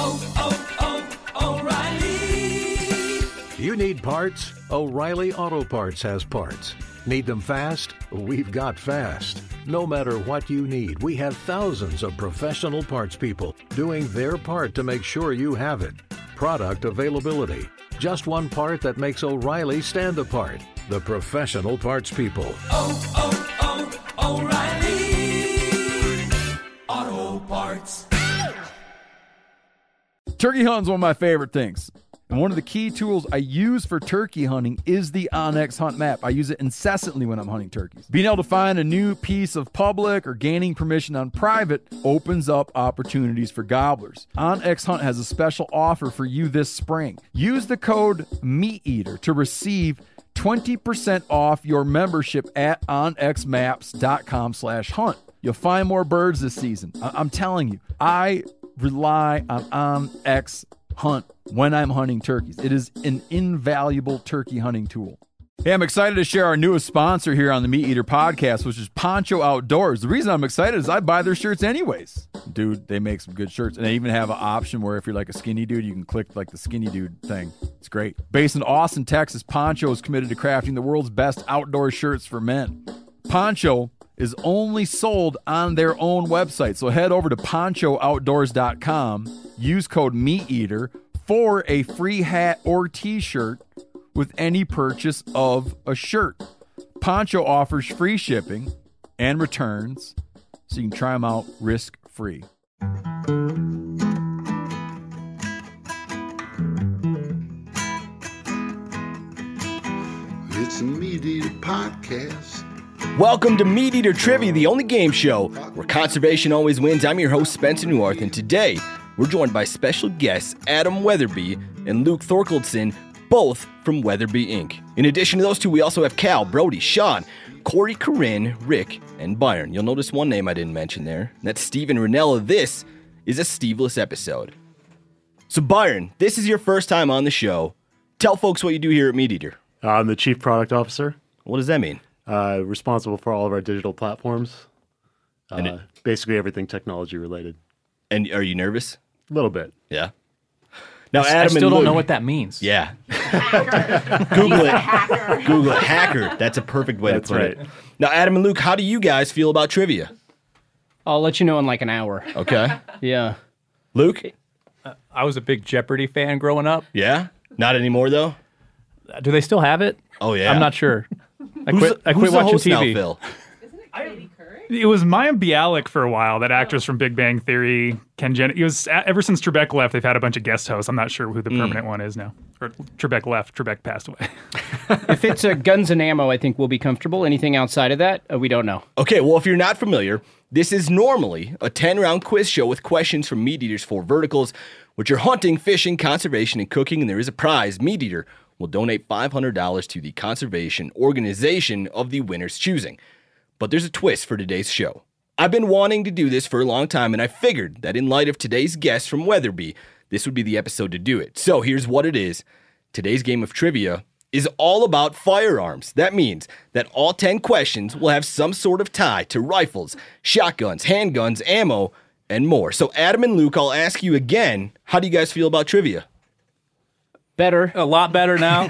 O'Reilly. You need parts? O'Reilly Auto Parts has parts. Need them fast? We've got fast. No matter what you need, we have thousands of professional parts people doing their part to make sure you have it. Product availability. Just one part that makes O'Reilly stand apart. The professional parts people. O'Reilly Auto Parts. Turkey hunting is one of my favorite things. And one of the key tools I use for turkey hunting is the onX Hunt Map. I use it incessantly when I'm hunting turkeys. Being able to find a new piece of public or gaining permission on private opens up opportunities for gobblers. onX Hunt has a special offer for you this spring. Use the code MeatEater to receive 20% off your membership at onxmaps.com/hunt. You'll find more birds this season. I'm telling you, I rely on onX Hunt when I'm hunting turkeys. It is an invaluable turkey hunting tool. Hey, I'm excited to share our newest sponsor here on the Meat Eater podcast, which is Poncho Outdoors. The reason I'm excited is I buy their shirts anyways. Dude, they make some good shirts. And they even have an option where if you're like a skinny dude, you can click like the skinny dude thing. It's great. Based in Austin, Texas, Poncho is committed to crafting the world's best outdoor shirts for men. Poncho is only sold on their own website. So head over to ponchooutdoors.com, use code MeatEater for a free hat or t-shirt with any purchase of a shirt. Poncho offers free shipping and returns, so you can try them out risk-free. It's a Meat Eater podcast. Welcome to Meat Eater Trivia, the only game show where conservation always wins. I'm your host, Spencer Newhart, and today we're joined by special guests Adam Weatherby and Luke Thorkildson, both from Weatherby Inc. In addition to those two, we also have Cal, Brody, Sean, Corey, Corinne, Rick, and Byron. You'll notice one name I didn't mention there. That's Steven Ranella. This is a Steveless episode. So Byron, this is your first time on the show. Tell folks what you do here at Meat Eater. I'm the Chief Product Officer. What does that mean? Responsible for all of our digital platforms. Basically everything technology related. And are you nervous? A little bit. Yeah. Now, Adam I still and don't Luke, know what that means. Yeah. Google it. Google it. Hacker. That's a perfect way That's to put right. it. Now, Adam and Luke, how do you guys feel about trivia? I'll let you know in like an hour. Okay. Yeah. Luke? I was a big Jeopardy fan growing up. Yeah? Not anymore, though? Do they still have it? Oh, yeah. I'm not sure. I Who's quit the watching host now, TV. Phil? It was Maya Bialik for a while, that actress from Big Bang Theory, Ken Jen. It was ever since Trebek left, they've had a bunch of guest hosts. I'm not sure who the permanent one is now. Or Trebek left, Trebek passed away. If it's guns and ammo, I think we'll be comfortable. Anything outside of that, we don't know. Okay, well, if you're not familiar, this is normally a 10-round quiz show with questions from Meat Eater's 4 verticals, which are hunting, fishing, conservation, and cooking, and there is a prize. Meat Eater will donate $500 to the conservation organization of the winner's choosing. But there's a twist for today's show. I've been wanting to do this for a long time, and I figured that in light of today's guest from Weatherby, this would be the episode to do it. So here's what it is. Today's game of trivia is all about firearms. That means that all 10 questions will have some sort of tie to rifles, shotguns, handguns, ammo, and more. So Adam and Luke, I'll ask you again, how do you guys feel about trivia? Better. A lot better now.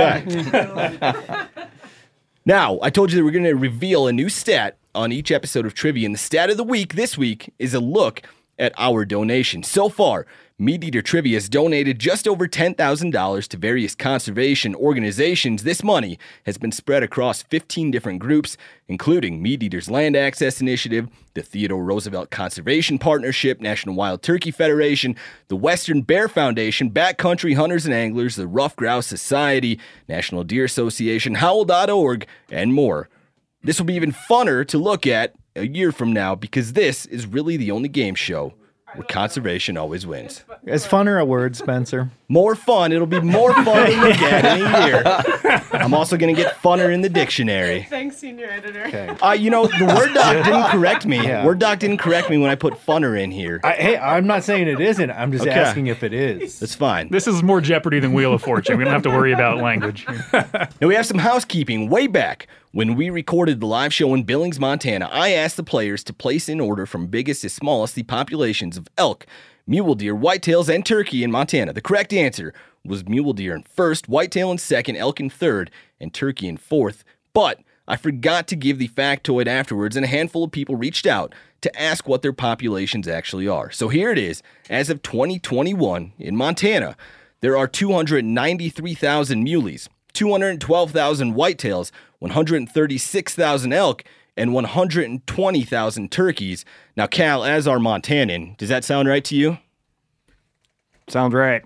Okay. Now, I told you that we're going to reveal a new stat on each episode of Trivia, and the stat of the week this week is a look at our donation. So far, Meat Eater Trivia has donated just over $10,000 to various conservation organizations. This money has been spread across 15 different groups, including Meat Eater's Land Access Initiative, the Theodore Roosevelt Conservation Partnership, National Wild Turkey Federation, the Western Bear Foundation, Backcountry Hunters and Anglers, the Rough Grouse Society, National Deer Association, Howl.org, and more. This will be even funner to look at a year from now because this is really the only game show where conservation always wins. Is funner a word, Spencer? More fun. It'll be more fun to look at in a year. I'm also going to get funner in the dictionary. Thanks, senior editor. Okay. The Word doc didn't correct me. Yeah. Word doc didn't correct me when I put funner in here. Hey, I'm not saying it isn't. I'm just Okay. asking if it is. That's fine. This is more Jeopardy than Wheel of Fortune. We don't have to worry about language. Now we have some housekeeping. Way back when we recorded the live show in Billings, Montana, I asked the players to place in order from biggest to smallest the populations of elk, mule deer, whitetails, and turkey in Montana. The correct answer was mule deer in first, whitetail in second, elk in third, and turkey in fourth. But I forgot to give the factoid afterwards, and a handful of people reached out to ask what their populations actually are. So here it is. As of 2021 in Montana, there are 293,000 muleys, 212,000 whitetails, 136,000 elk, and 120,000 turkeys. Now, Cal, as our Montanan, does that sound right to you? Sounds right.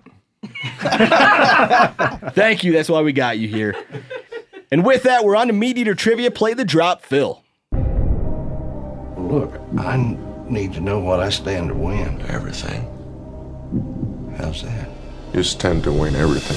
Thank you. That's why we got you here. And with that, we're on to Meat Eater Trivia. Play the drop, Phil. Look, I need to know what I stand to win. Everything. How's that? You stand to win everything.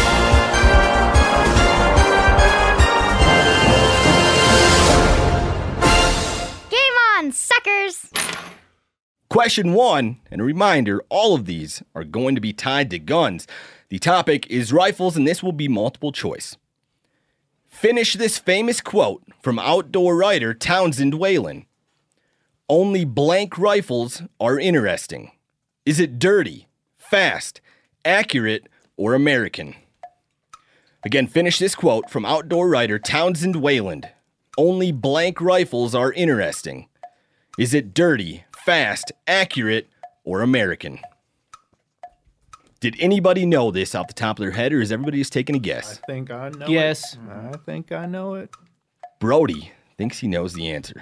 Game on, suckers! Question 1, and a reminder, all of these are going to be tied to guns. The topic is rifles, and this will be multiple choice. Finish this famous quote from outdoor writer Townsend Whalen. Only blank rifles are interesting. Is it dirty, fast, accurate, or American? Again, finish this quote from outdoor writer Townsend Whalen. Only blank rifles are interesting. Is it dirty, fast, accurate, or American? Did anybody know this off the top of their head, or is everybody just taking a guess? I think I know Yes. it. I think I know it. Brody thinks he knows the answer.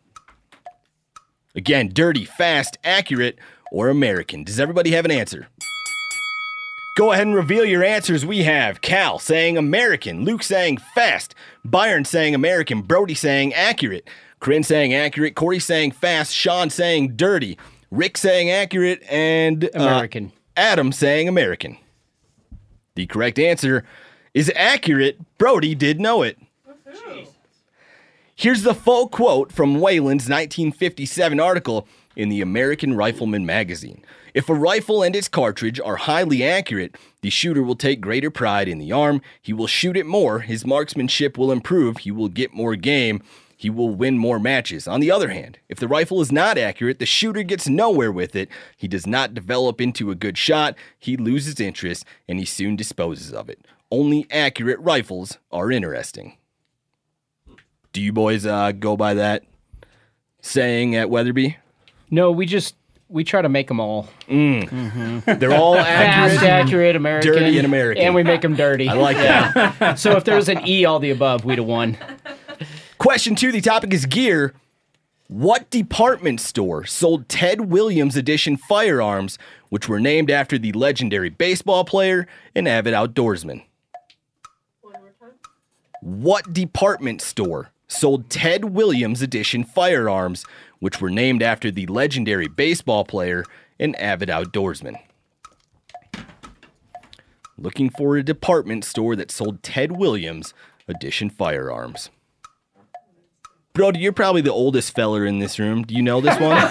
Again, dirty, fast, accurate, or American? Does everybody have an answer? Go ahead and reveal your answers. We have Cal saying American, Luke saying fast, Byron saying American, Brody saying accurate, Corinne saying accurate, Corey saying fast, Sean saying dirty, Rick saying accurate, and American. Adam saying American. The correct answer is accurate. Brody did know it. Here's the full quote from Whalen's 1957 article in the American Rifleman magazine. If a rifle and its cartridge are highly accurate, the shooter will take greater pride in the arm. He will shoot it more. His marksmanship will improve. He will get more game. He will win more matches. On the other hand, if the rifle is not accurate, the shooter gets nowhere with it. He does not develop into a good shot. He loses interest, and he soon disposes of it. Only accurate rifles are interesting. Do you boys go by that saying at Weatherby? No, we try to make them all. They're all Fast, accurate, American. dirty, and American. And we make them dirty. I like that. So if there was an E, all the above, we'd have won. Question 2, the topic is gear. What department store sold Ted Williams edition firearms, which were named after the legendary baseball player and avid outdoorsman? What department store sold Ted Williams edition firearms, which were named after the legendary baseball player and avid outdoorsman? Looking for a department store that sold Ted Williams edition firearms. Brody, you're probably the oldest feller in this room. Do you know this one?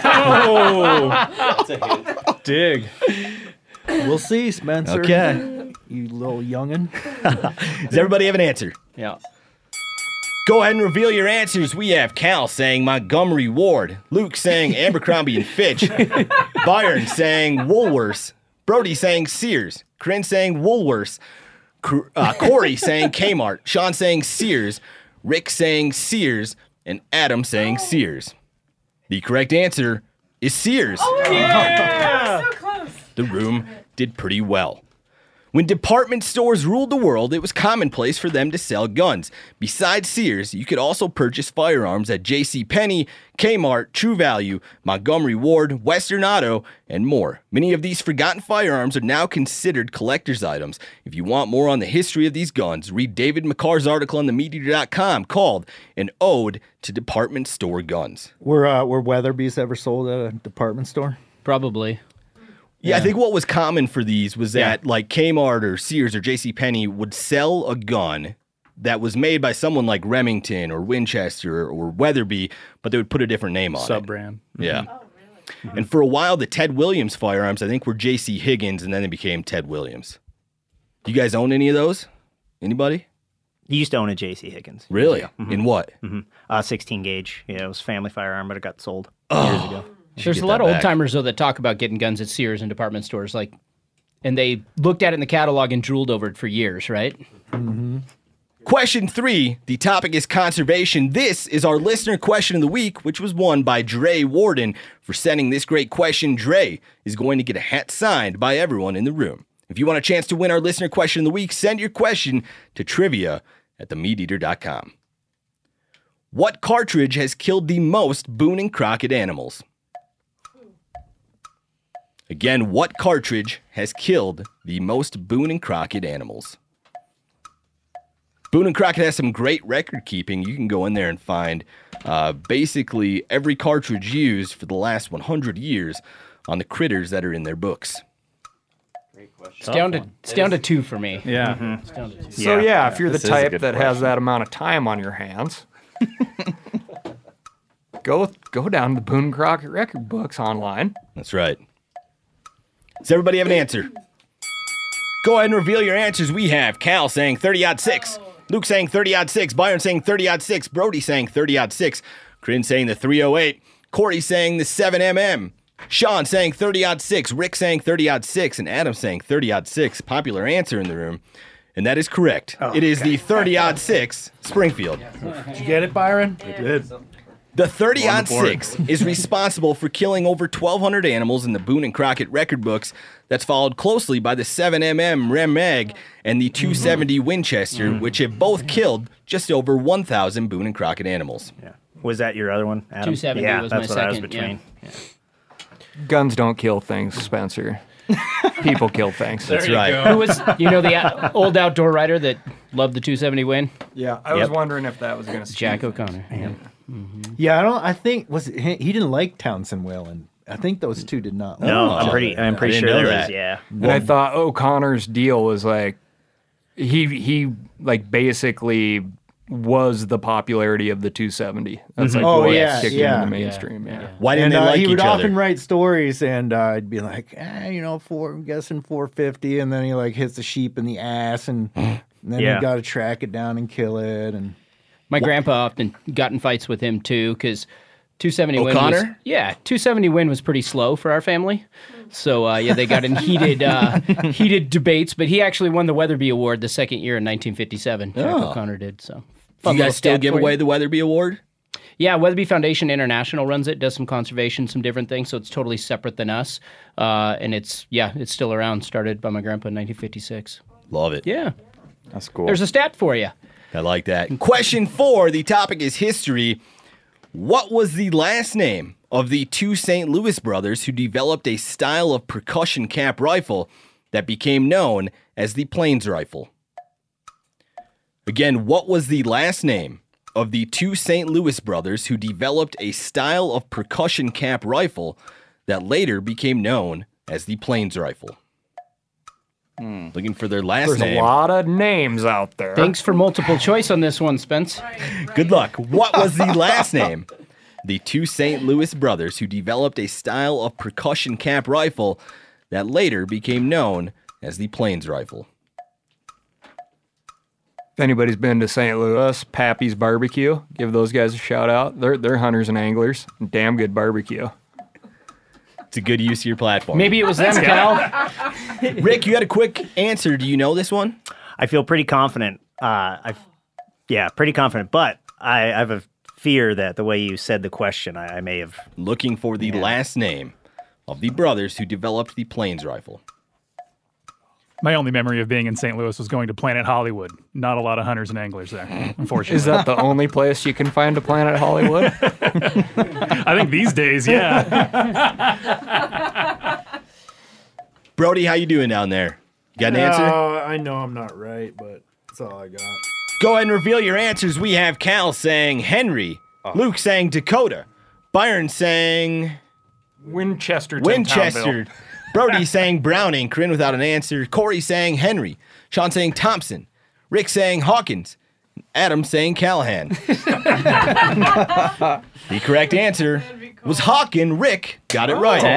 Dig. We'll see, Spencer. Okay. You little youngin'. Does everybody have an answer? Yeah. Go ahead and reveal your answers. We have Cal saying Montgomery Ward, Luke saying Abercrombie and Fitch, Byron saying Woolworths, Brody saying Sears, Corinne saying Woolworths, Corey saying Kmart, Sean saying Sears, Rick saying Sears, and Adam saying Sears. The correct answer is Sears. Oh, yeah! So close. The room did pretty well. When department stores ruled the world, it was commonplace for them to sell guns. Besides Sears, you could also purchase firearms at JCPenney, Kmart, True Value, Montgomery Ward, Western Auto, and more. Many of these forgotten firearms are now considered collector's items. If you want more on the history of these guns, read David McCarr's article on themeateater.com called An Ode to Department Store Guns. Were Weatherby's ever sold at a department store? Probably. Yeah, I think what was common for these was that like Kmart or Sears or JCPenney would sell a gun that was made by someone like Remington or Winchester or Weatherby, but they would put a different name on it. Sub-brand. Yeah. Oh, really? And for a while, the Ted Williams firearms, I think, were J.C. Higgins, and then they became Ted Williams. Do you guys own any of those? Anybody? You used to own a J.C. Higgins. Really? Yeah. Mm-hmm. In what? 16 gauge. Yeah, it was a family firearm, but it got sold years ago. There's a lot of old timers though that talk about getting guns at Sears and department stores, and they looked at it in the catalog and drooled over it for years, right? Mm-hmm. Question 3. The topic is conservation. This is our listener question of the week, which was won by Dre Warden. For sending this great question, Dre is going to get a hat signed by everyone in the room. If you want a chance to win our listener question of the week, send your question to trivia@themeateater.com. What cartridge has killed the most Boone and Crockett animals? Again, what cartridge has killed the most Boone and Crockett animals? Boone and Crockett has some great record keeping. You can go in there and find basically every cartridge used for the last 100 years on the critters that are in their books. It's down to 2 for me. Yeah. Mm-hmm. It's down to 2. So yeah, if you're the type that has that amount of time on your hands, go down to the Boone and Crockett record books online. That's right. Does everybody have an answer? Go ahead and reveal your answers. We have Cal saying 30-6, Luke saying 30-6, Byron saying 30-6, Brody saying 30-6, Corinne saying the 308, Corey saying the 7mm, Sean saying 30-6, Rick saying 30-6, and Adam saying 30-6. Popular answer in the room, and that is correct. It is the 30-6 Springfield. Did you get it, Byron? I did. The 30-6 is responsible for killing over 1,200 animals in the Boone and Crockett record books. That's followed closely by the 7mm Rem Mag and the 270 Winchester, which have both killed just over 1,000 Boone and Crockett animals. Yeah. Was that your other one, Adam? 270 was that's my what I was second, between. yeah. Guns don't kill things, Spencer. People kill things. That's right. Who was, the old outdoor rider that loved the 270 Win? Yeah, I was wondering if that was going to Jack O'Connor. Yeah. Yeah, I think he didn't like Townsend Whalen. I think those two did not. No, like each I'm other. pretty sure there was. Yeah. And I thought O'Connor's deal was like he basically was the popularity of the 270. That's like what kicked him in the mainstream. Yeah. Why didn't they like he would each other? often write stories, and I'd be like, I'm guessing 450, and then he hits the sheep in the ass, and then you got to track it down and kill it, and. My grandpa often got in fights with him too, because 270 Win O'Connor? was 270 Win was pretty slow for our family. So they got in heated debates, but he actually won the Weatherby Award the second year in 1957. Jack O'Connor did. So Do you guys still give away the Weatherby Award? Yeah, Weatherby Foundation International runs it, does some conservation, some different things, so it's totally separate than us. And it's still around, started by my grandpa in 1956. Love it. Yeah. That's cool. There's a stat for you. I like that. Question 4, the topic is history. What was the last name of the two St. Louis brothers who developed a style of percussion cap rifle that became known as the Plains rifle? Again, what was the last name of the two St. Louis brothers who developed a style of percussion cap rifle that later became known as the Plains rifle? Looking for their last There's name. a lot of names out there. Thanks for multiple choice on this one, Spence. Good luck. What was the last name? The two St. Louis brothers who developed a style of percussion cap rifle that later became known as the Plains rifle. If anybody's been to St. Louis, Pappy's Barbecue, give those guys a shout out. They're hunters and anglers. Damn good barbecue. It's a good use of your platform. Maybe it was them, Cal. Rick, you had a quick answer. Do you know this one? I feel pretty confident. Pretty confident. But I have a fear that the way you said the question, I may have. Looking for the last name of the brothers who developed the Plains rifle. My only memory of being in St. Louis was going to Planet Hollywood. Not a lot of hunters and anglers there, unfortunately. Is that the only place you can find a Planet Hollywood? I think these days, yeah. Brody, how you doing down there? You got an answer? I know I'm not right, but that's all I got. Go ahead and reveal your answers. We have Cal saying Henry, Luke saying Dakota, Byron saying Winchester. Brody saying Browning, Corinne without an answer, Corey saying Henry, Sean saying Thompson, Rick saying Hawkins, Adam saying Callahan. The correct answer was Hawkin. Rick got it right.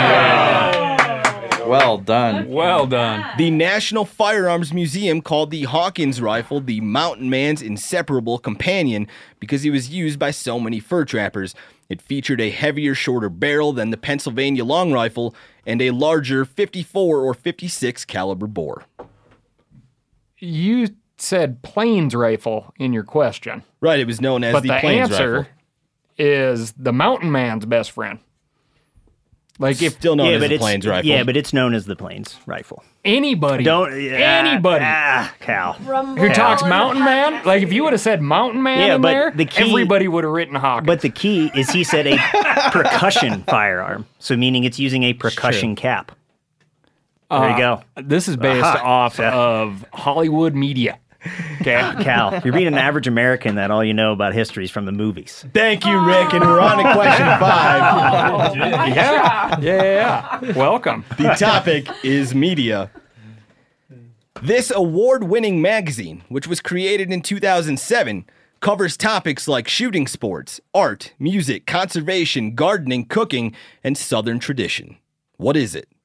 Well done. Well done. The National Firearms Museum called the Hawkins rifle the mountain man's inseparable companion because he was used by so many fur trappers. It featured a heavier, shorter barrel than the Pennsylvania long rifle and a larger 54 or 56 caliber bore. You said plains rifle in your question. Right, it was known as but the the plains answer rifle. is the mountain man's best friend. Like if Still known as the plains rifle. Yeah, but it's known as the plains rifle. anybody, anybody Cal. who talks mountain man, like if you would have said mountain man in but there, the key- everybody would have written Hawkins. But the key is he said a percussion firearm, so meaning it's using a percussion cap. There you go. This is based off of Hollywood media. Okay, Cal, you're being an average American that all you know about history is from the movies. Thank you, Rick, and we're on to question 5. Yeah. Welcome. The topic is media. This award-winning magazine, which was created in 2007, covers topics like shooting sports, art, music, conservation, gardening, cooking, and Southern tradition. What is it?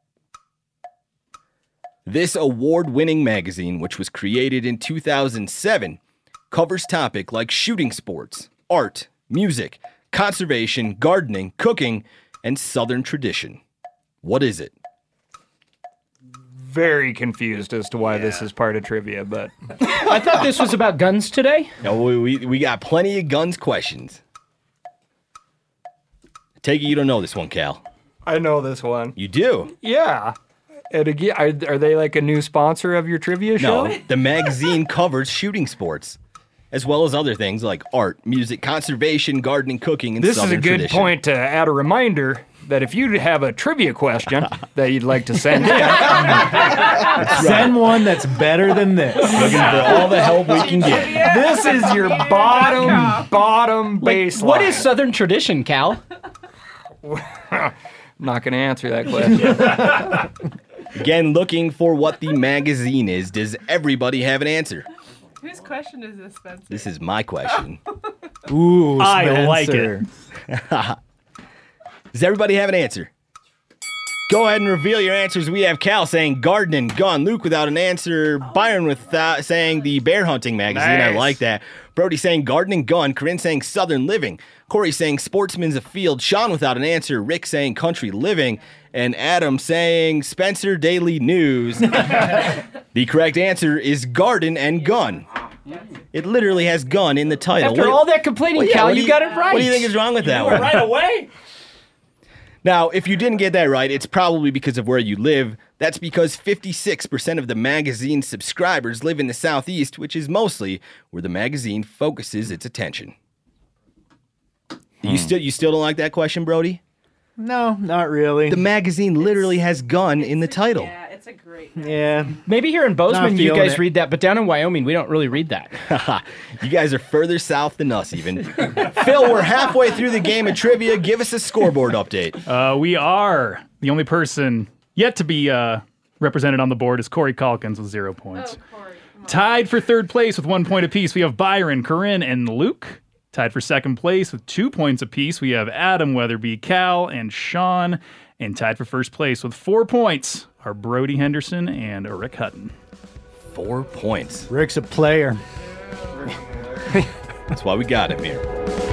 This award-winning magazine, which was created in 2007, covers topics like shooting sports, art, music, conservation, gardening, cooking, and Southern tradition. What is it? Very confused as to why this is part of trivia, but I thought this was about guns today. No, we got plenty of guns questions. Take it you don't know this one, Cal. I know this one. You do? Yeah. And again, are they like a new sponsor of your trivia show? No, the magazine covers shooting sports, as well as other things like art, music, conservation, gardening, cooking, and This Southern is a good tradition. point to add a reminder that if you have a trivia question that you'd like to send in, Send one that's better than this. Looking for all the help we can get. this is your bottom baseline. What is Southern tradition, Cal? Not going to answer that question. Again, looking for what the magazine is. Does everybody have an answer? Whose question is this, Spencer? This is my question. Ooh, I like Spencer. it. Does everybody have an answer? Go ahead and reveal your answers. We have Cal saying gardening, gun. Luke without an answer. Byron with saying the bear hunting magazine. I Nice. like that. Brody saying gardening, gun. Corinne saying Southern living. Corey saying sportsman's afield. Sean without an answer. Rick saying country living. And Adam saying Spencer Daily News. The correct answer is garden and gun. It literally has gun in the title. After all that complaining, Cal, what you do got it right. What do you think is wrong with that one? Right away. Now, if you didn't get that right, it's probably because of where you live. That's because 56% of the magazine's subscribers live in the Southeast, which is mostly where the magazine focuses its attention. You still don't like that question, Brody? No, not really. The magazine literally has gun in the title. Yeah, it's a great. Yeah. Maybe here in Bozeman Not you feeling guys it. read that, but down in Wyoming we don't really read that. You guys are further south than us, even. Phil, we're halfway through the game of trivia. Give us a scoreboard update. We are. The only person yet to be represented on the board is Corey Calkins with 0 points. Oh, Corey, come on. Tied for third place with 1 point apiece, we have Byron, Corinne, and Luke. Tied for second place with 2 points apiece, we have Adam, Weatherby, Cal, and Sean. And tied for first place with 4 points are Brody Henderson and Rick Hutton. 4 points. Rick's a player. That's why we got him here.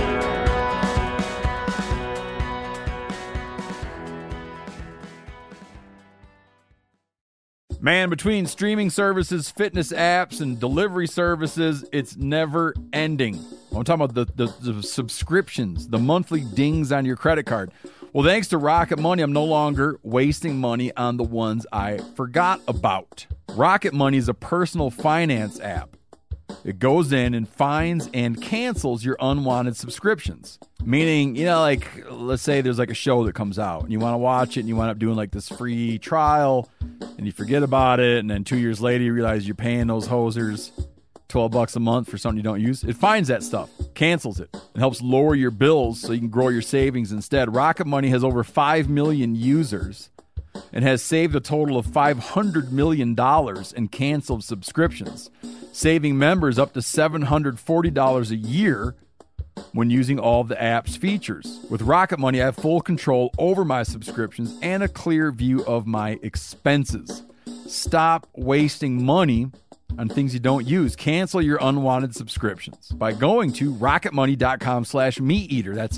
Man, between streaming services, fitness apps, and delivery services, it's never ending. I'm talking about the subscriptions, the monthly dings on your credit card. Well, thanks to Rocket Money, I'm no longer wasting money on the ones I forgot about. Rocket Money is a personal finance app. It goes in and finds and cancels your unwanted subscriptions. Meaning, like, let's say there's like a show that comes out and you want to watch it and you wind up doing like this free trial and you forget about it. And then 2 years later, you realize you're paying those hosers $12 a month for something you don't use. It finds that stuff, cancels it, and helps lower your bills so you can grow your savings instead. Rocket Money has over 5 million users and has saved a total of $500 million in canceled subscriptions, saving members up to $740 a year when using all of the app's features. With Rocket Money, I have full control over my subscriptions and a clear view of my expenses. Stop wasting money on things you don't use. Cancel your unwanted subscriptions by going to rocketmoney.com/meateater. That's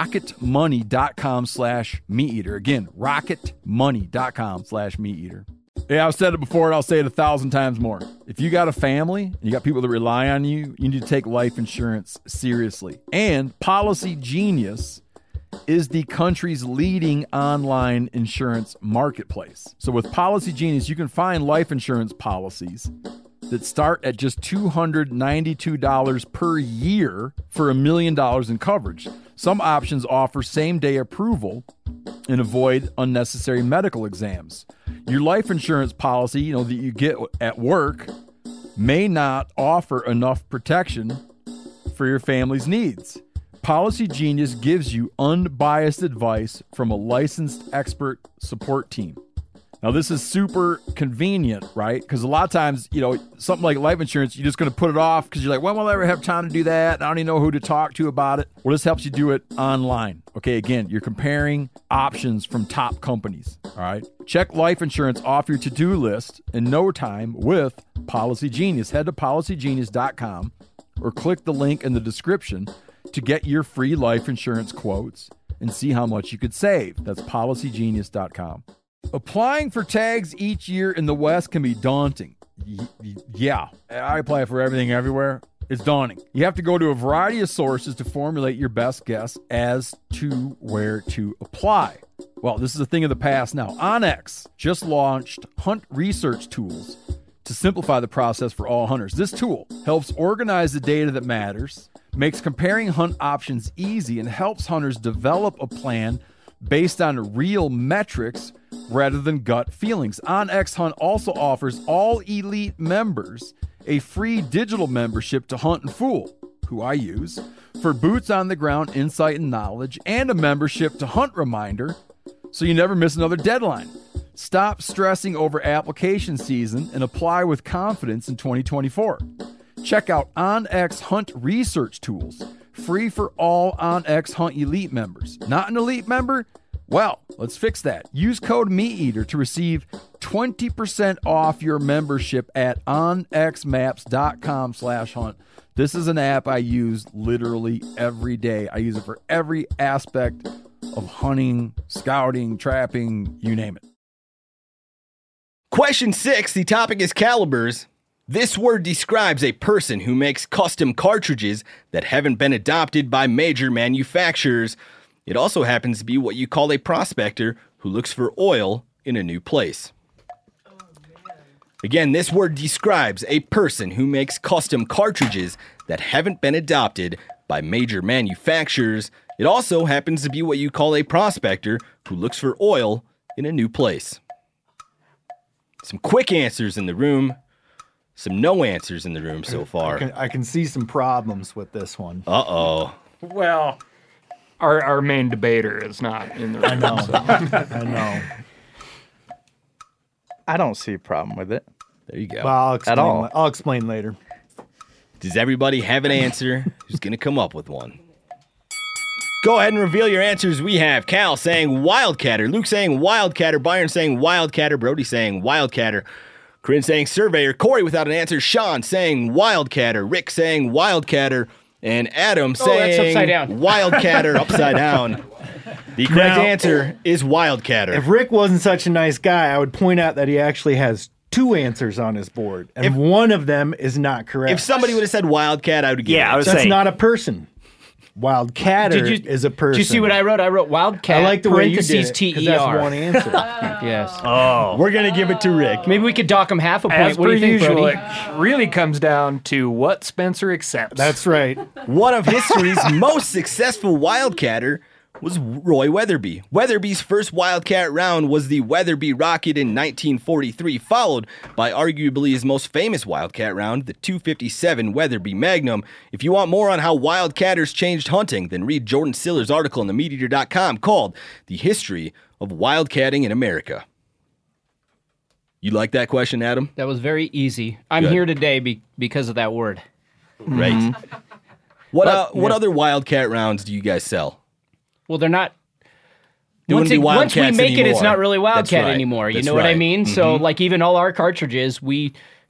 rocketmoney.com/meateater. Again, rocketmoney.com/meateater. Yeah, I've said it before and I'll say it 1,000 times more. If you got a family and you got people that rely on you, you need to take life insurance seriously. And Policy Genius is the country's leading online insurance marketplace. So with Policy Genius, you can find life insurance policies that start at just $292 per year for $1 million in coverage. Some options offer same-day approval and avoid unnecessary medical exams. Your life insurance policy, that you get at work may not offer enough protection for your family's needs. Policy Genius gives you unbiased advice from a licensed expert support team. Now, this is super convenient, right? Because a lot of times, something like life insurance, you're just going to put it off because you're like, when will I ever have time to do that? I don't even know who to talk to about it. Well, this helps you do it online. Okay, again, you're comparing options from top companies, all right? Check life insurance off your to-do list in no time with Policy Genius. Head to policygenius.com or click the link in the description to get your free life insurance quotes and see how much you could save. That's policygenius.com. Applying for tags each year in the West can be daunting. Yeah, I apply for everything everywhere. It's daunting. You have to go to a variety of sources to formulate your best guess as to where to apply. Well, this is a thing of the past now. OnX just launched hunt research tools to simplify the process for all hunters. This tool helps organize the data that matters, makes comparing hunt options easy, and helps hunters develop a plan based on real metrics rather than gut feelings. OnX Hunt also offers all elite members a free digital membership to Hunt and Fool, who I use, for boots on the ground insight and knowledge, and a membership to Hunt Reminder so you never miss another deadline. Stop stressing over application season and apply with confidence in 2024. Check out OnX Hunt Research Tools, free for all OnX Hunt Elite members. Not an Elite member? Well, let's fix that. Use code MeatEater to receive 20% off your membership at onxmaps.com/hunt. This is an app I use literally every day. I use it for every aspect of hunting, scouting, trapping, you name it. Question 6, the topic is calibers. This word describes a person who makes custom cartridges that haven't been adopted by major manufacturers. It also happens to be what you call a prospector who looks for oil in a new place. Again, this word describes a person who makes custom cartridges that haven't been adopted by major manufacturers. It also happens to be what you call a prospector who looks for oil in a new place. Some quick answers in the room. Some no answers in the room so far. I can see some problems with this one. Uh-oh. Well, our main debater is not in the room. I know. So. I know. I don't see a problem with it. There you go. Well, At all. I'll explain later. Does everybody have an answer? Who's going to come up with one? Go ahead and reveal your answers. We have Cal saying Wildcatter, Luke saying Wildcatter, Byron saying Wildcatter, Brody saying Wildcatter, Corinne saying Surveyor, Corey without an answer, Sean saying Wildcatter, Rick saying Wildcatter, and Adam saying that's upside down. Wildcatter upside down. The correct answer is Wildcatter. If Rick wasn't such a nice guy, I would point out that he actually has 2 answers on his board, and one of them is not correct. If somebody would have said Wildcat, I would give it. That's not a person. Wildcatter is a person. Did you see what I wrote? I wrote Wildcat. I like the way you did it, T-E-R. 'cause that's one answer. Yes. Oh. We're going to give it to Rick. Maybe we could dock him half a point. As What do per you think, usual, Brody? it really comes down to what Spencer accepts. That's right. One of history's most successful Wildcatter was Roy Weatherby. Weatherby's first Wildcat round was the Weatherby Rocket in 1943, followed by arguably his most famous Wildcat round, the .257 Weatherby Magnum. If you want more on how Wildcatters changed hunting, then read Jordan Siller's article on themeateater.com called The History of Wildcatting in America. You like that question, Adam? That was very easy. I'm Good. here today because of that word. Right. What other Wildcat rounds do you guys sell? Well, they're not. They Once wouldn't be once we Wildcats make it, it's anymore. not really That's Wildcat right. anymore. You That's know what I right. mean? So, like, even all our cartridges, we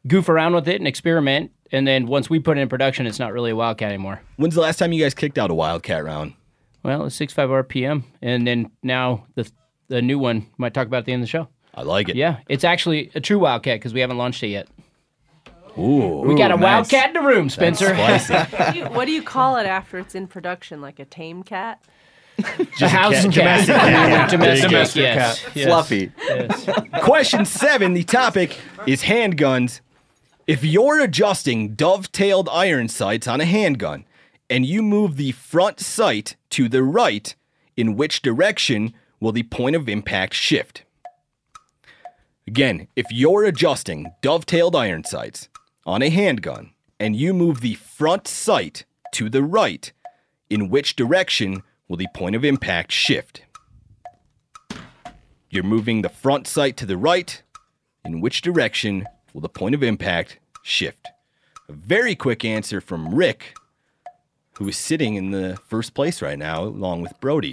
goof around with it and experiment. And then once we put it in production, it's not really a Wildcat anymore. When's the last time you guys kicked out a Wildcat round? Well, it's 6.5 RPM. And then now the new one might talk about at the end of the show. I like it. Yeah, it's actually a true Wildcat because we haven't launched it yet. Ooh, we got a nice. Wildcat in the room, Spencer. What do you call it after it's in production? Like a tame cat? A house cat. Domestic cat. Yes. Fluffy. Yes. Question 7, the topic is handguns. If you're adjusting dovetailed iron sights on a handgun and you move the front sight to the right, in which direction will the point of impact shift? Again, if you're adjusting dovetailed iron sights on a handgun and you move the front sight to the right, in which direction will the point of impact shift? You're moving the front sight to the right. In which direction will the point of impact shift? A very quick answer from Rick, who is sitting in the first place right now, along with Brody.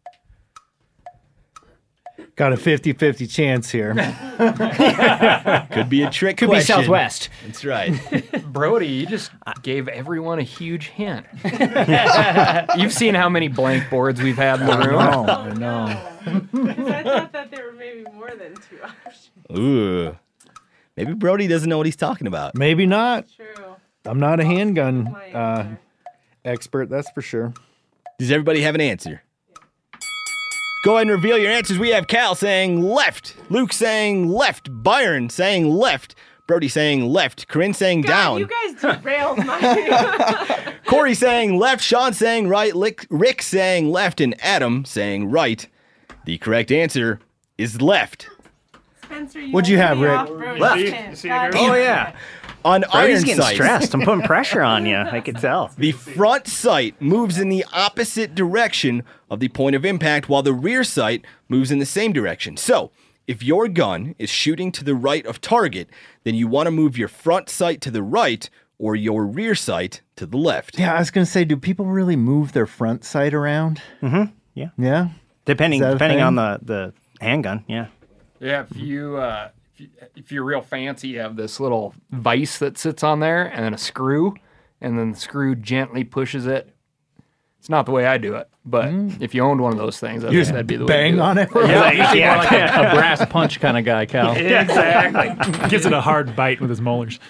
Got a 50-50 chance here. Could be a trick Could question. be Southwest. That's right. Brody, you just gave everyone a huge hint. You've seen how many blank boards we've had in the room. I know. Because I thought that there were maybe more than 2 options. Ooh. Maybe Brody doesn't know what he's talking about. Maybe not. True. I'm not a handgun expert, that's for sure. Does everybody have an answer? Go ahead and reveal your answers. We have Cal saying left, Luke saying left, Byron saying left, Brody saying left, Corinne saying down. You guys derailed my... Corey saying left, Sean saying right, Rick saying left, and Adam saying right. The correct answer is left. Spencer, What'd you have, Rick? Left. Oh, yeah. On Brody's iron getting sights, stressed. I'm putting pressure on you. I can tell. the front sight moves in the opposite direction of the point of impact, while the rear sight moves in the same direction. So, if your gun is shooting to the right of target, then you want to move your front sight to the right or your rear sight to the left. Yeah, I was going to say, do people really move their front sight around? Mm-hmm. Yeah. Yeah? Depending Is that a thing? on the handgun, yeah. Yeah, if you're real fancy, you have this little vise that sits on there and then a screw, and then the screw gently pushes it. It's not the way I do it, but if you owned one of those things, I think that'd be the way to do Bang on it? Yeah, you seem more like a brass punch kind of guy, Cal. Exactly. Gives it a hard bite with his molars.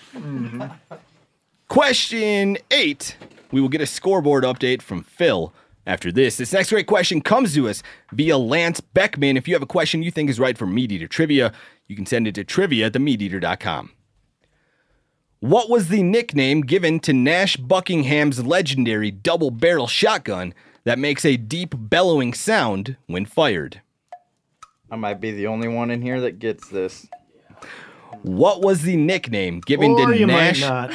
Question 8. We will get a scoreboard update from Phil after this. This next great question comes to us via Lance Beckman. If you have a question you think is right for Meat Eater Trivia, you can send it to trivia@themeateater.com. What was the nickname given to Nash Buckingham's legendary double-barrel shotgun that makes a deep bellowing sound when fired? I might be the only one in here that gets this. What was the nickname given Or to you Nash? might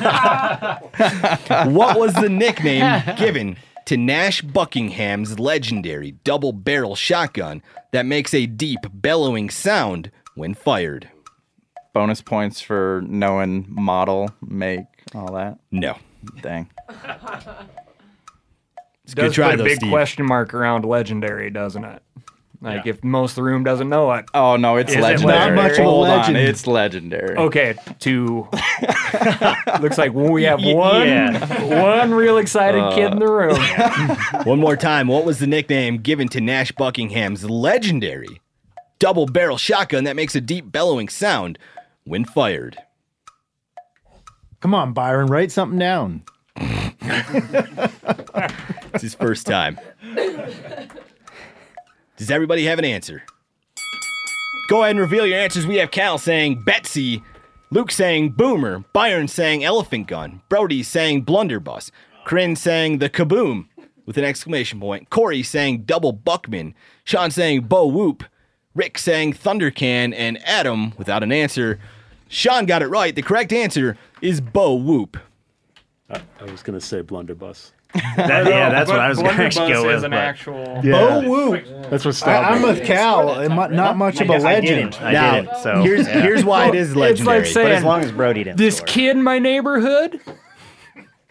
not. What was the nickname given to Nash Buckingham's legendary double-barrel shotgun that makes a deep bellowing sound when fired? Bonus points for knowing model, make, all that. No. Dang. It's Does good try, put a though, big Steve. question mark around legendary, doesn't it? Like if most of the room doesn't know it. Oh, no, it's Is it legendary. Not much of a Hold legend. on, it's legendary. Okay, looks like we have one real excited kid in the room. One more time. What was the nickname given to Nash Buckingham's legendary double-barrel shotgun that makes a deep bellowing sound when fired? Come on, Byron, write something down. It's his first time. Does everybody have an answer? Go ahead and reveal your answers. We have Cal saying Betsy, Luke saying Boomer, Byron saying Elephant Gun, Brody saying Blunderbuss, Corinne saying the Kaboom with an exclamation point, Corey saying Double Buckman, Sean saying Bo Whoop, Rick saying Thundercan, and Adam without an answer. Sean got it right. The correct answer is Bo Whoop. I was going to say blunderbuss. That's what I was going to go with. Is an actual. Bo Whoop. That's what stopped I'm me. with Cal. Not much of a legend. I didn't. So Here's why it is legendary. It's like saying, but as long as Brody didn't. this score. kid in my neighborhood,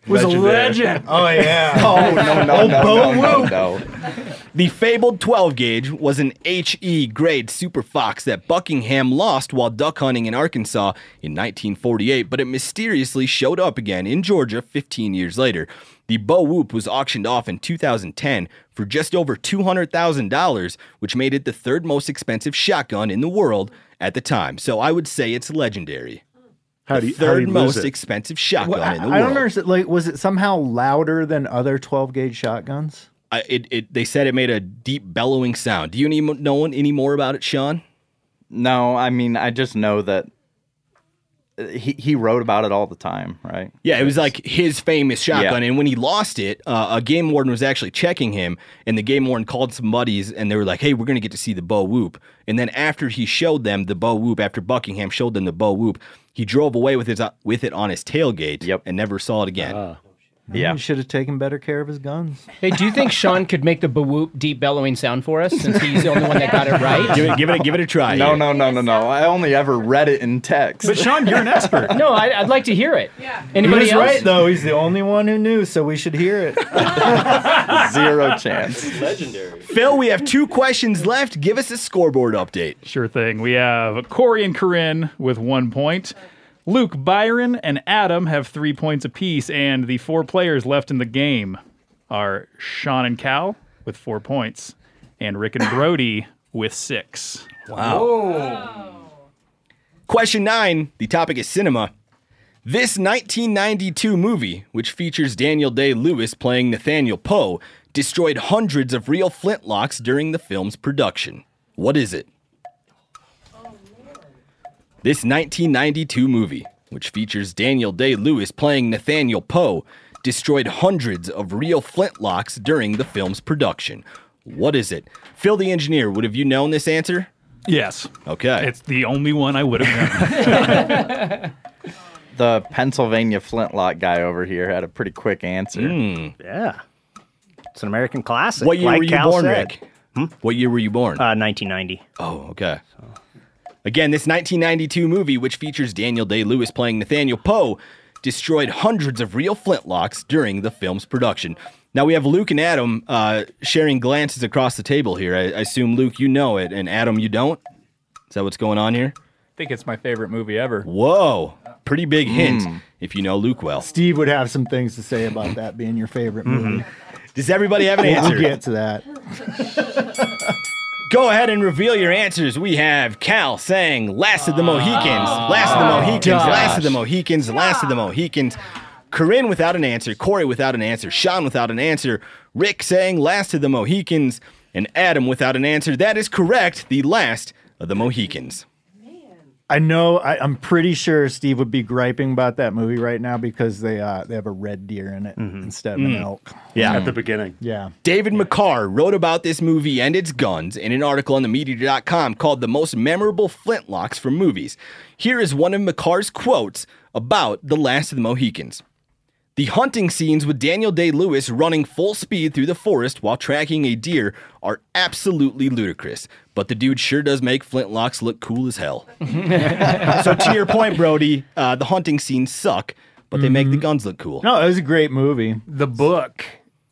Was a Legendary. legend. Oh, yeah. Oh, no. The fabled 12 gauge was an HE grade Super Fox that Buckingham lost while duck hunting in Arkansas in 1948, but it mysteriously showed up again in Georgia 15 years later. The Bo Whoop was auctioned off in 2010 for just over $200,000, which made it the third most expensive shotgun in the world at the time. So I would say it's legendary. Third most expensive shotgun in the world. I don't understand. Like, was it somehow louder than other 12 gauge shotguns? They said it made a deep bellowing sound. Do you know any more about it, Sean? No, I mean, I just know that he wrote about it all the time, right? Yeah, it was like his famous shotgun. Yeah. And when he lost it, a game warden was actually checking him, and the game warden called some buddies, and they were like, hey, we're going to get to see the Bo Whoop. And then after he showed them the Bo Whoop, after Buckingham showed them the Bo Whoop, he drove away with it on his tailgate and never saw it again. He should have taken better care of his guns. Hey, do you think Sean could make the Bo-Whoop deep bellowing sound for us since he's the only one that got it right? Give it a try. No. I only ever read it in text. But Sean, you're an expert. No, I'd like to hear it. Yeah. He Anybody was else? right, though. He's the only one who knew, so we should hear it. Zero chance. Legendary. Phil, we have 2 questions left. Give us a scoreboard update. Sure thing. We have Corey and Corinne with 1 point. Luke, Byron, and Adam have 3 points apiece, and the 4 players left in the game are Sean and Cal with 4 points, and Rick and Brody with 6. Wow. Question 9. The topic is cinema. This 1992 movie, which features Daniel Day-Lewis playing Nathaniel Poe, destroyed hundreds of real flintlocks during the film's production. What is it? This 1992 movie, which features Daniel Day-Lewis playing Nathaniel Poe, destroyed hundreds of real flintlocks during the film's production. What is it? Phil the engineer, would have you known this answer? Yes. Okay. It's the only one I would have known. The Pennsylvania flintlock guy over here had a pretty quick answer. Yeah. It's an American classic. What year like were you Cal born, said. Rick? What year were you born? 1990. Oh, okay. Again, this 1992 movie, which features Daniel Day-Lewis playing Nathaniel Poe, destroyed hundreds of real flintlocks during the film's production. Now we have Luke and Adam sharing glances across the table here. I assume, Luke, you know it, and Adam, you don't? Is that what's going on here? I think it's my favorite movie ever. Whoa. Pretty big hint, if you know Luke well. Steve would have some things to say about that being your favorite movie. Does everybody have an answer? We'll get to that. Go ahead and reveal your answers. We have Cal saying Last of the Mohicans, Last of the Mohicans, Last of the Mohicans, Last of the Mohicans. Corinne without an answer, Corey without an answer, Sean without an answer, Rick saying Last of the Mohicans, and Adam without an answer. That is correct, the Last of the Mohicans. I know. I'm pretty sure Steve would be griping about that movie right now because they have a red deer in it instead of an elk. Yeah. At the beginning. Yeah. David McCarr wrote about this movie and its guns in an article on themeteor.com called The Most Memorable Flintlocks from Movies. Here is one of McCarr's quotes about The Last of the Mohicans. The hunting scenes with Daniel Day-Lewis running full speed through the forest while tracking a deer are absolutely ludicrous, but the dude sure does make flintlocks look cool as hell. So to your point, Brody, the hunting scenes suck, but they make the guns look cool. No, it was a great movie. The book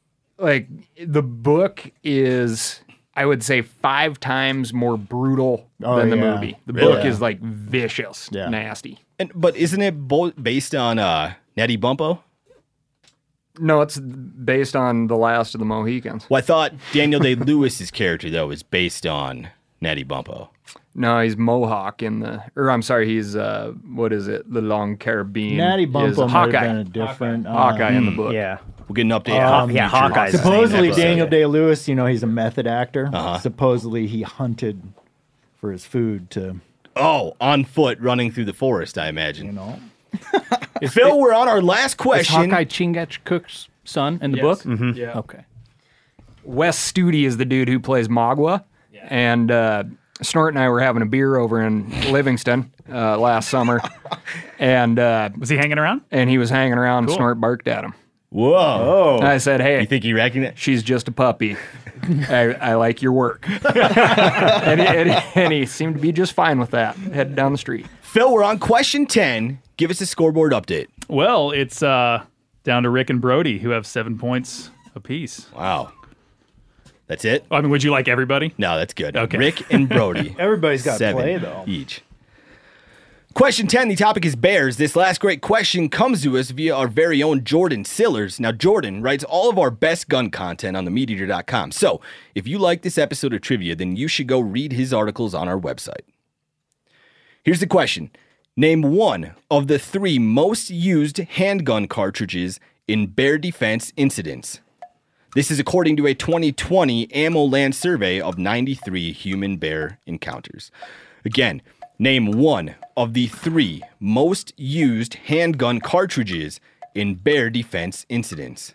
is, I would say, 5 times more brutal than the movie. The book is like vicious, nasty. But isn't it based on Natty Bumppo? No, it's based on The Last of the Mohicans. Well, I thought Daniel Day-Lewis's character, though, is based on Natty Bumppo. No, he's Mohawk in the... Or, I'm sorry, he's, what is it? The Long Carabine. Natty is Bumppo might Hawkeye. have been a different... Hawkeye in the book. Yeah. We'll get an update. Hawkeye. Supposedly, Daniel Day-Lewis, he's a method actor. Supposedly, he hunted for his food to... Oh, on foot, running through the forest, I imagine. Phil, we're on our last question. Is Hawkeye Chingachgook's son in the Yes. book? Mhm. Yeah. Okay. Wes Studi is the dude who plays Magua. Yeah. And Snort and I were having a beer over in Livingston last summer. And was he hanging around? And he was hanging around Cool. and Snort barked at him. Whoa. And I said, hey. You think he reckoned it? She's just a puppy. I like your work. and he seemed to be just fine with that, headed down the street. Phil, we're on question 10. Give us a scoreboard update. Well, it's Down to Rick and Brody, who have 7 points apiece. Wow. That's it? I mean, would you like everybody? No, that's good. Okay. Rick and Brody. Everybody's got to 7 play, though. each. Question 10, the topic is bears. This last great question comes to us via our very own Jordan Sillers. Now, Jordan writes all of our best gun content on themeateater.com. So, if you like this episode of trivia, then you should go read his articles on our website. Here's the question. Name one of the 3 most used handgun cartridges in bear defense incidents. This is according to a 2020 Ammo Land survey of 93 human-bear encounters. Again, name one of the 3 most used handgun cartridges in bear defense incidents.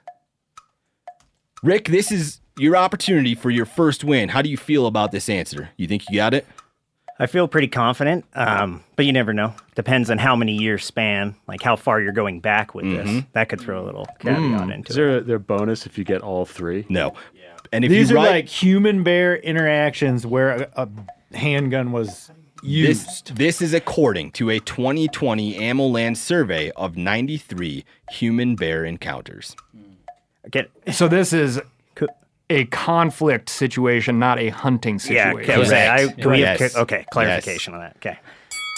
Rick, this is your opportunity for your first win. How do you feel about this answer? You think you got it? I feel pretty confident, but you never know. Depends on how many years span, like how far you're going back with this. That could throw a little caveat into Is it. there a bonus if you get all 3? No. And if These you are write, like human-bear interactions where a handgun was used. This is according to a 2020 Ammo Land survey of 93 human-bear encounters. Okay. So this is a conflict situation, not a hunting situation. Clarification on that. Okay.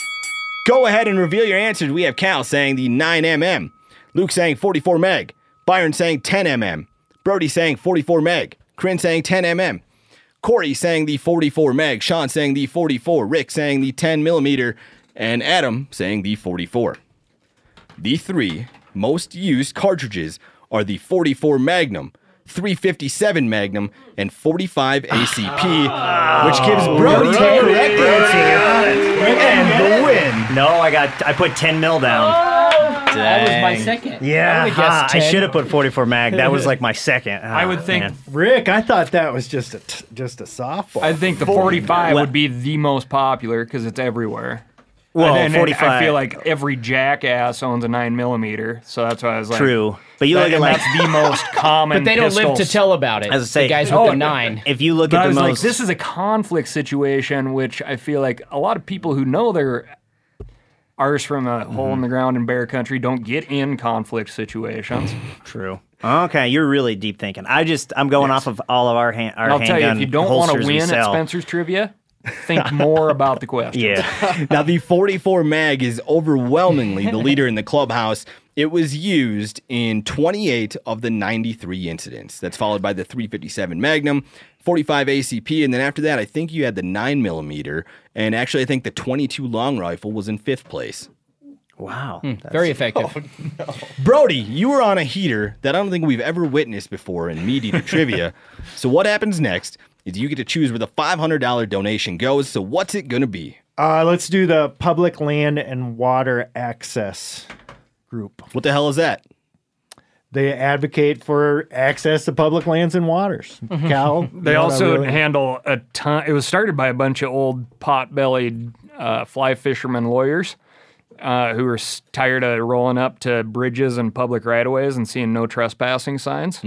Go ahead and reveal your answers. We have Cal saying the 9mm, Luke saying 44 meg, Byron saying 10mm, Brody saying 44 meg, Corinne saying 10mm, Corey saying the 44 meg, Sean saying the 44, Rick saying the 10mm, and Adam saying the 44. The 3 most used cartridges are the 44 Magnum, 357 Magnum, and 45 ACP, which gives Brody the correct answer and the win. No, I put 10 mil down. That was my second. Yeah, I I should have put 44 mag. That was like my second. I would think, man. Rick, I thought that was just a softball. I think the 45 would be the most popular because it's everywhere. Well, and 45. I feel like every jackass owns a 9mm, so that's why I was like, True. But you look at like that's the most common. But they don't live to pistols. tell about it. As I say, the guys with the 9. If you look But at I the was most, like, this is a conflict situation, which I feel like a lot of people who know they're ours from a hole in the ground in bear country don't get in conflict situations. True. Okay, you're really deep thinking. I'm going off of all of our And I'll tell you, if you don't want to win at Spencer's Trivia, think more about the question. Yeah. Now, the 44 mag is overwhelmingly the leader in the clubhouse. It was used in 28 of the 93 incidents. That's followed by the 357 Magnum, 45 ACP, and then after that, I think you had the 9mm, and actually, I think the 22 long rifle was in 5th place. Wow. Very effective. Brody, you were on a heater that I don't think we've ever witnessed before in Meat Eater Trivia. So what happens next is you get to choose where the $500 donation goes. So what's it going to be? Let's do the Public Land and Water Access group. What the hell is that? They advocate for access to public lands and waters. Cal? They also handle a ton. It was started by a bunch of old pot-bellied fly fisherman lawyers who were tired of rolling up to bridges and public right-of-ways and seeing no trespassing signs.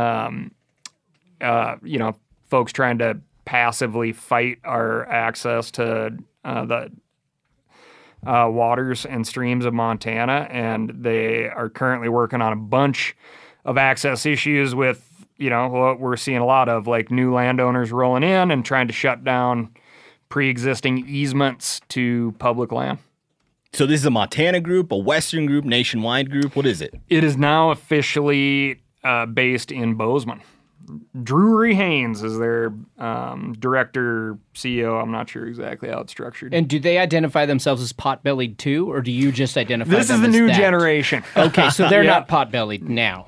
Folks trying to passively fight our access to the waters and streams of Montana, and they are currently working on a bunch of access issues with, what we're seeing a lot of, like new landowners rolling in and trying to shut down pre-existing easements to public land. So this is a Montana group, a Western group, nationwide group? What is it? It is now officially based in Bozeman. Drury Haynes is their director, CEO. I'm not sure exactly how it's structured. And do they identify themselves as pot-bellied too, or do you just identify This them is the as new that? generation. Okay, so they're Yeah. not pot-bellied now.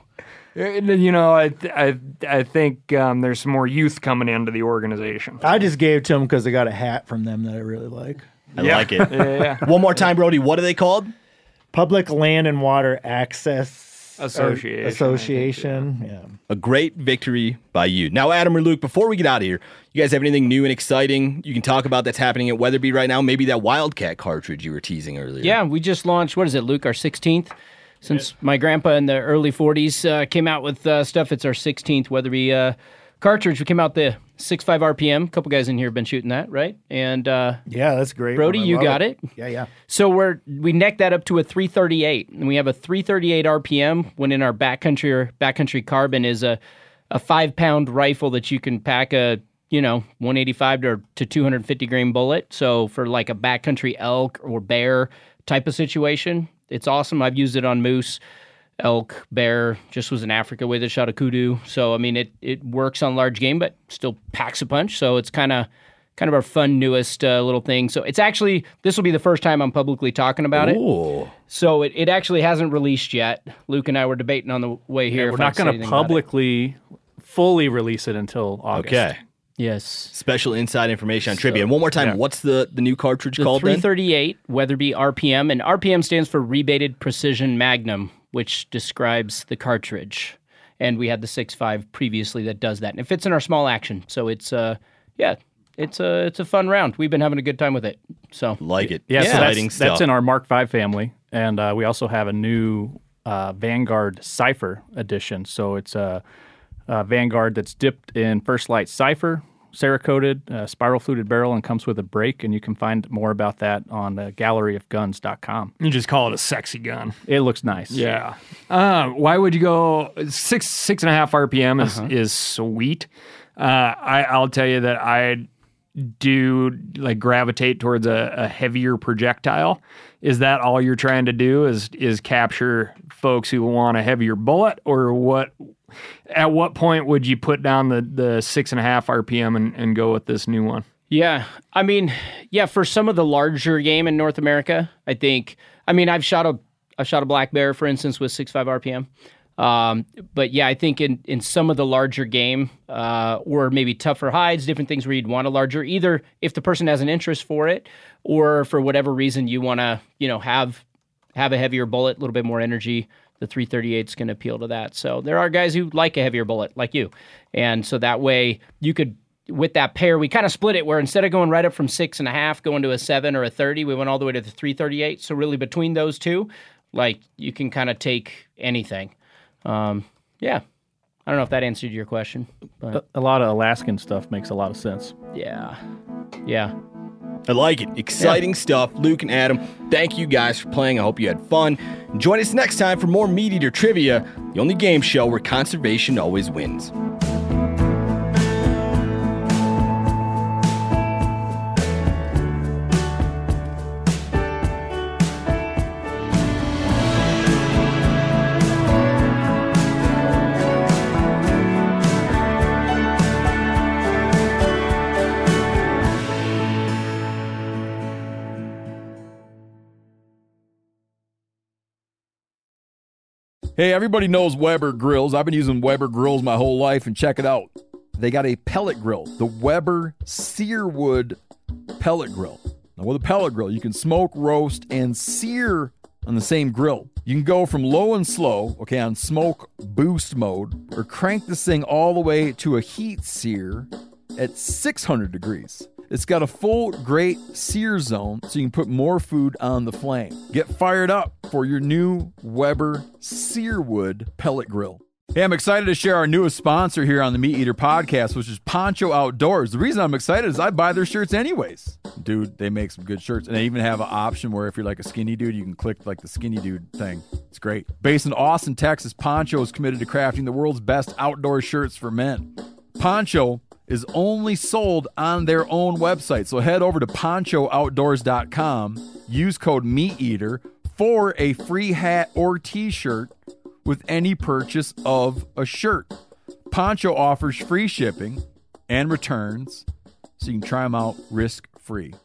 I think there's some more youth coming into the organization. I just gave it to them because I got a hat from them that I really like. I like it. Yeah. One more time, Brody. What are they called? Public Land and Water Access Association. Yeah. A great victory by you. Now, Adam or Luke, before we get out of here, you guys have anything new and exciting you can talk about that's happening at Weatherby right now? Maybe that Wildcat cartridge you were teasing earlier. Yeah, we just launched, what is it, Luke, our 16th? Since my grandpa in the early 40s came out with stuff, it's our 16th Weatherby cartridge. We came out the 6.5 RPM. A couple guys in here have been shooting that, right? And yeah, that's great. Brody, you got it. Yeah. So we necked that up to a 338, and we have a 338 RPM. When in our backcountry carbon is a 5-pound rifle that you can pack a 185 to 250 grain bullet. So for like a backcountry elk or bear type of situation, it's awesome. I've used it on moose, elk, bear. Just was in Africa with it, shot a kudu. So I mean, it works on large game, but still packs a punch. So it's kind of our fun newest little thing. So it's actually, this will be the first time I'm publicly talking about it. So it actually hasn't released yet. Luke and I were debating on the way here. We're not going to publicly fully release it until August. Okay. Yes. Special inside information on trivia. And one more time, what's the new cartridge called then? 338 Weatherby RPM. And RPM stands for Rebated Precision Magnum, which describes the cartridge. And we had the 6.5 previously that does that. And it fits in our small action. So it's a fun round. We've been having a good time with it. So like it. Yeah, Exciting so stuff. that's in our Mark V family. And we also have a new Vanguard Cypher edition. So it's a Vanguard that's dipped in First Light Cypher, Cerakoted, spiral fluted barrel, and comes with a brake. And you can find more about that on galleryofguns.com. You just call it a sexy gun. It looks nice. Yeah. Why would you go 6.5 RPM is sweet. I'll tell you that I do like gravitate towards a heavier projectile. Is that all you're trying to do is capture folks who want a heavier bullet, or what? At what point would you put down the 6.5 RPM and go with this new one? Yeah. I mean, for some of the larger game in North America, I think, I've shot a black bear, for instance, with 6.5 RPM. But yeah, I think in some of the larger game, or maybe tougher hides, different things where you'd want a larger, either if the person has an interest for it, or for whatever reason you want to, have a heavier bullet, a little bit more energy, the 338 is going to appeal to that. So there are guys who like a heavier bullet, like you. And so that way you could, with that pair, we kind of split it where instead of going right up from 6.5, going to a 7 or a 30, we went all the way to the 338. So really between those two, like you can kind of take anything. I don't know if that answered your question. But a lot of Alaskan stuff makes a lot of sense. Yeah. I like it. Exciting stuff. Luke and Adam, thank you guys for playing. I hope you had fun. And join us next time for more Meat Eater Trivia, the only game show where conservation always wins. Hey, everybody knows Weber grills. I've been using Weber grills my whole life, and check it out. They got a pellet grill, the Weber Searwood pellet grill. Now, with a pellet grill, you can smoke, roast, and sear on the same grill. You can go from low and slow, on smoke boost mode, or crank this thing all the way to a heat sear at 600 degrees. It's got a full great sear zone, so you can put more food on the flame. Get fired up for your new Weber Searwood pellet grill. Hey, I'm excited to share our newest sponsor here on the Meat Eater podcast, which is Poncho Outdoors. The reason I'm excited is I buy their shirts anyways. Dude, they make some good shirts, and they even have an option where if you're like a skinny dude, you can click like the skinny dude thing. It's great. Based in Austin, Texas, Poncho is committed to crafting the world's best outdoor shirts for men. Poncho is only sold on their own website. So head over to ponchooutdoors.com, use code MeatEater for a free hat or t-shirt with any purchase of a shirt. Poncho offers free shipping and returns, so you can try them out risk-free.